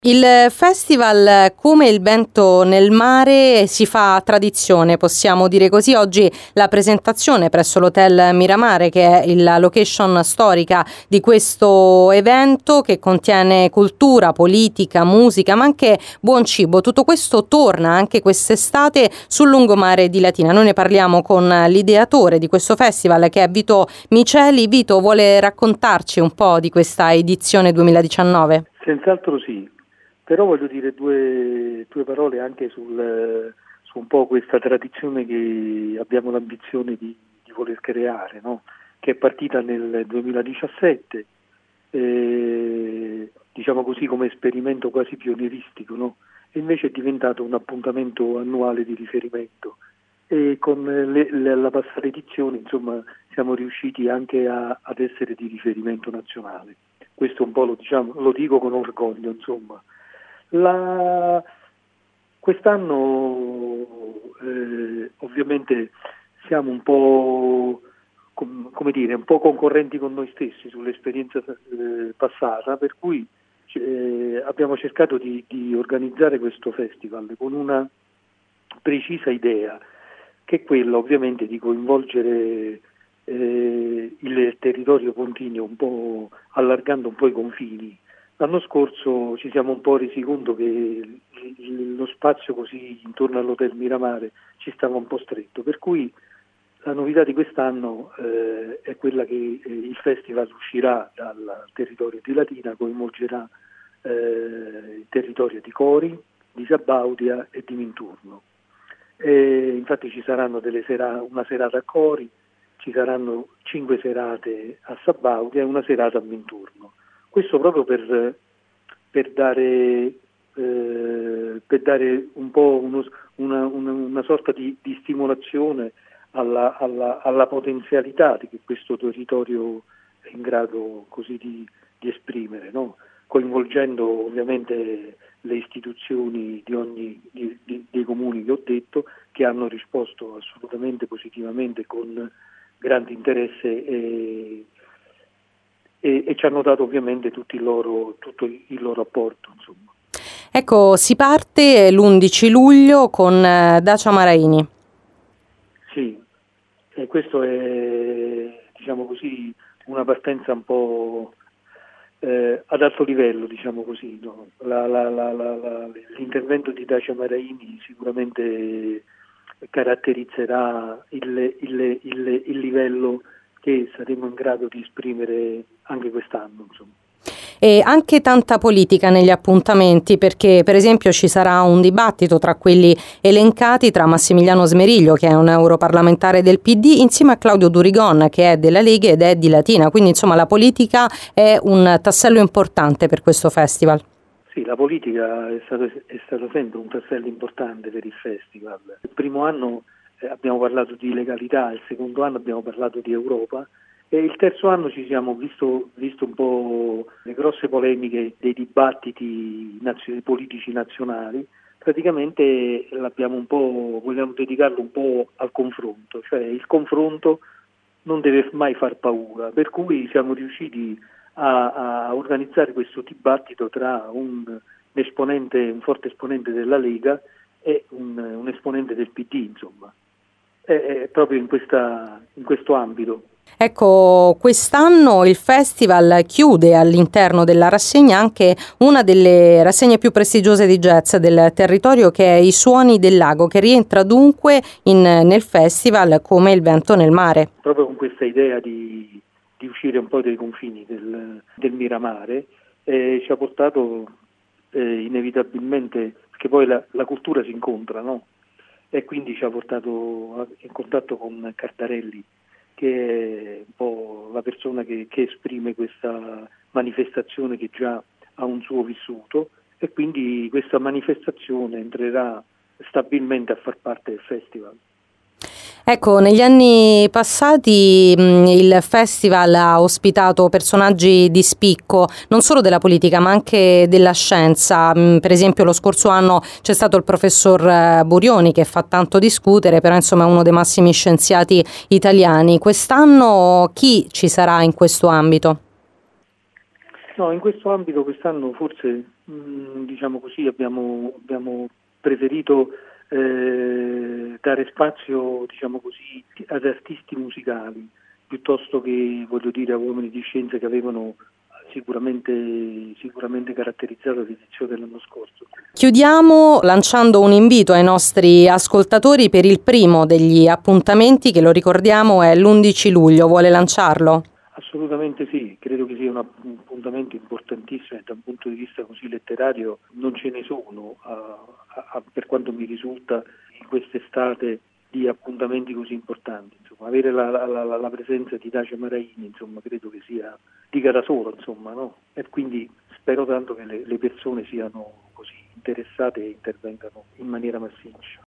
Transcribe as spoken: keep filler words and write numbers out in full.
Il festival Come il vento nel mare si fa tradizione, possiamo dire così. Oggi la presentazione presso l'Hotel Miramare, che è la location storica di questo evento che contiene cultura, politica, musica, ma anche buon cibo. Tutto questo torna anche quest'estate sul lungomare di Latina. Noi ne parliamo con l'ideatore di questo festival, che è Vito Miceli. Vito, vuole raccontarci un po' di questa edizione duemiladiciannove? Senz'altro sì. Però voglio dire due, due parole anche sul, su un po' questa tradizione che abbiamo l'ambizione di, di voler creare, no? Che è partita nel duemiladiciassette, eh, diciamo così come esperimento quasi pionieristico, no? E invece è diventato un appuntamento annuale di riferimento. E con le, le, la passata edizione, insomma, siamo riusciti anche a, ad essere di riferimento nazionale. Questo un po' lo, diciamo, lo dico con orgoglio, insomma. La... Quest'anno eh, ovviamente siamo un po' com- come dire, un po' concorrenti con noi stessi sull'esperienza eh, passata, per cui eh, abbiamo cercato di, di organizzare questo festival con una precisa idea, che è quella ovviamente di coinvolgere eh, il territorio pontino un po' allargando un po' i confini. L'anno scorso ci siamo un po' resi conto che lo spazio così intorno all'Hotel Miramare ci stava un po' stretto, per cui la novità di quest'anno eh, è quella che eh, il festival uscirà dal territorio di Latina, coinvolgerà eh, il territorio di Cori, di Sabaudia e di Minturno. E infatti ci saranno delle sera- una serata a Cori, ci saranno cinque serate a Sabaudia e una serata a Minturno. Questo proprio per, per, dare, eh, per dare un po' uno, una, una, una sorta di, di stimolazione alla, alla, alla potenzialità che questo territorio è in grado così di, di esprimere, no? Coinvolgendo ovviamente le istituzioni di ogni, di, di, dei comuni che ho detto, che hanno risposto assolutamente positivamente con grande interesse e E, e ci hanno dato ovviamente tutti il loro, tutto il loro apporto, insomma. Ecco, si parte l'undici luglio con eh, Dacia Maraini. Sì, e questo è, diciamo così, una partenza un po' eh, ad alto livello, diciamo così, no? la, la, la, la, la, l'intervento di Dacia Maraini sicuramente caratterizzerà il, il, il, il livello che saremo in grado di esprimere anche quest'anno, insomma. E anche tanta politica negli appuntamenti, perché per esempio ci sarà un dibattito tra quelli elencati tra Massimiliano Smeriglio, che è un europarlamentare del P D, insieme a Claudio Durigon, che è della Lega ed è di Latina, quindi insomma la politica è un tassello importante per questo festival. Sì, la politica è stato, è stato sempre un tassello importante per il festival. Il primo anno eh, abbiamo parlato di legalità, il secondo anno abbiamo parlato di Europa e il terzo anno ci siamo visto, visto un po' le grosse polemiche dei dibattiti nazio- politici nazionali. Praticamente l'abbiamo un po', vogliamo dedicarlo un po' al confronto, cioè il confronto non deve mai far paura, per cui siamo riusciti a, a organizzare questo dibattito tra un esponente, un forte esponente della Lega e un, un esponente del P D, insomma, è, è proprio in, questa, in questo ambito. Ecco, quest'anno il festival chiude all'interno della rassegna anche una delle rassegne più prestigiose di jazz del territorio, che è I Suoni del Lago, che rientra dunque in, nel festival Come il vento nel mare. Proprio con questa idea di, di uscire un po' dai confini del, del Miramare eh, ci ha portato eh, inevitabilmente, perché poi la, la cultura si incontra, no? E quindi ci ha portato in contatto con Cardarelli, che è un po' la persona che, che esprime questa manifestazione che già ha un suo vissuto, e quindi questa manifestazione entrerà stabilmente a far parte del festival. Ecco, negli anni passati mh, il festival ha ospitato personaggi di spicco, non solo della politica ma anche della scienza. Mh, per esempio lo scorso anno c'è stato il professor Burioni, che fa tanto discutere, però insomma è uno dei massimi scienziati italiani. Quest'anno chi ci sarà in questo ambito? No, in questo ambito quest'anno forse mh, diciamo così, abbiamo, abbiamo preferito eh, dare spazio, diciamo così, ad artisti musicali piuttosto che, voglio dire, a uomini di scienza che avevano sicuramente, sicuramente caratterizzato l'edizione dell'anno scorso. Chiudiamo lanciando un invito ai nostri ascoltatori per il primo degli appuntamenti, che lo ricordiamo è l'undici luglio. Vuole lanciarlo? Assolutamente sì, credo che sia un appuntamento importantissimo e da un punto di vista così letterario non ce ne sono, a, a, per quanto mi risulta, in quest'estate di appuntamenti così importanti. Insomma, avere la, la, la, la presenza di Dacia Maraini, insomma, credo che sia dica da solo, insomma, no? E quindi spero tanto che le, le persone siano così interessate e intervengano in maniera massiccia.